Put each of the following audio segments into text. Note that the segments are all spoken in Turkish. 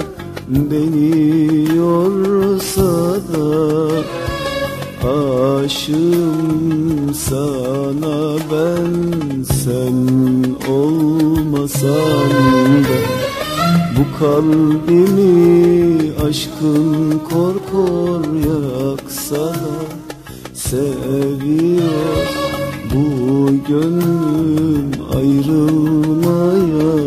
beni yorsa da, aşığım sana ben, sen olmasan da. Bu kalbimi aşkın kor kor yaksa da, seviyor bu gönlüm ayrılmaya.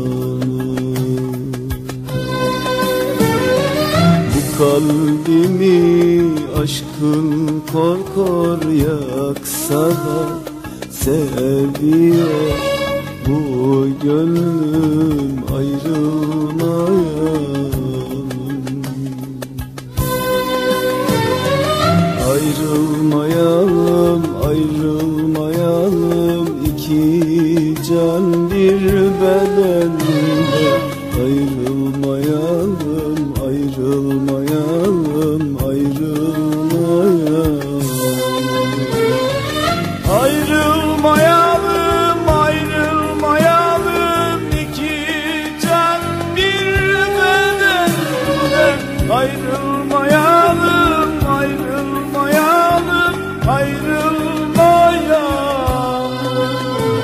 Bu kalbimi aşkın kor kor yaksa da, seviyor bu gönlüm ayrılmaya. Ayrılmayalım, ayrılmayalım, iki can bir bedende. Ayrılmayalım, ayrılmayalım, ayrılmayalım. Ayrılmayalım, ayrılmayalım, iki can bir bedende. Ayrılmayalım, ayrılmayalım, ayrılmayalım.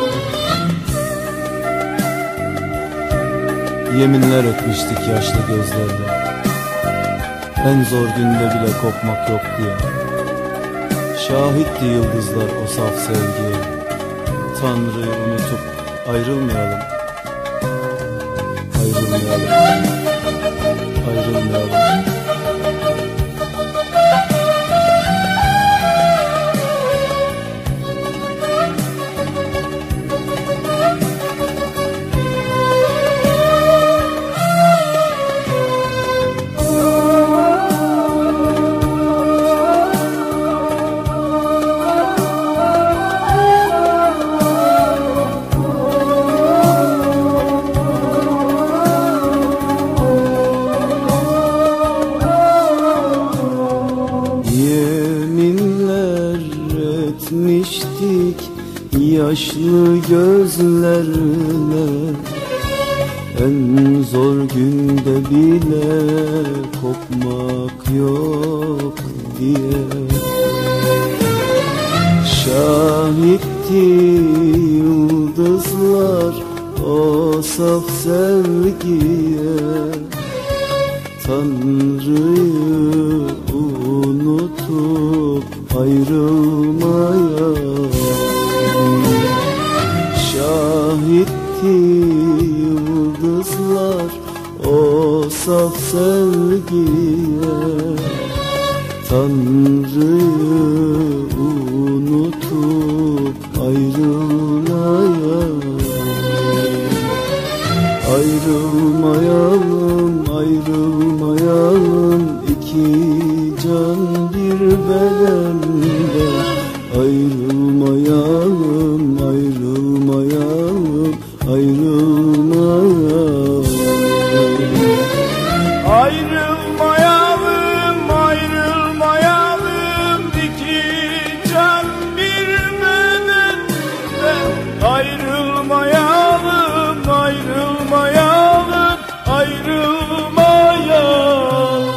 Yeminler etmiştik yaşlı gözlerle, en zor günde bile kopmak yok diye. Şahitti yıldızlar o saf sevgiye. Tanrı'yı unutup ayrılmayalım, ayrılmayalım, ayrılmayalım. Yeminler etmiştik yaşlı gözlerle, en zor günde bile kopmak yok diye. Şahitti yıldızlar o saf sevgiye. Tanrı'yı unutup ayrılmaya. Şahitti yıldızlar o saf sevgiye. Tanrı'yı unutup ayrılmaya. Ayrılmayalım, ayrılmayalım, iki can bir bedende. Ayrılmayalım, ayrılmayalım, ayrılmayalım. Ayrılmayalım, ayrılmayalım, iki can bir bedende. Ayrılmayalım, ayrılmayalım, ayrılmayalım.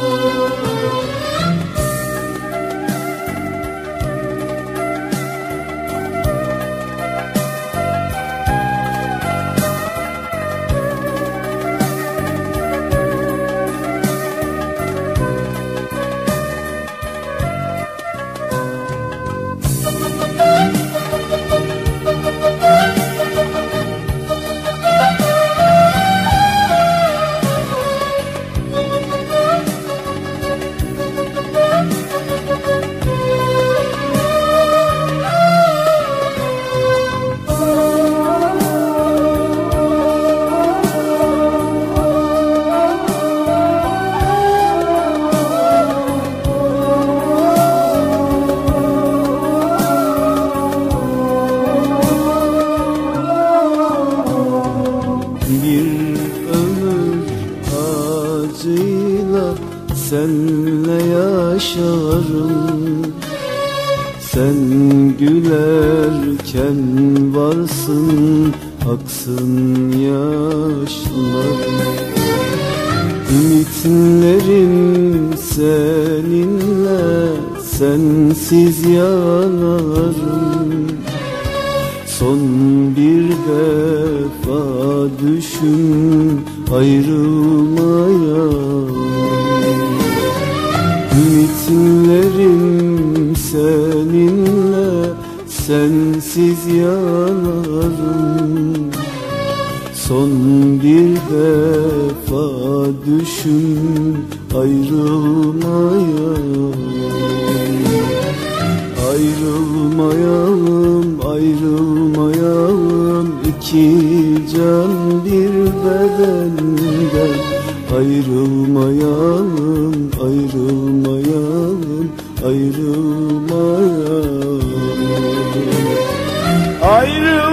senle yaşarım. Sen gülerken varsın, aksın yaşlarım. Ümitlerim seninle, sensiz yanarım. Son bir defa düşün ayrılmaya. Ümitlerim seninle, sensiz yanarım. Son bir defa düşün ayrılmaya. Ayrılmayalım, ayrılmayalım, iki can bir bedenden. Ayrılmayalım, ayrılmayalım, ayrılmayalım.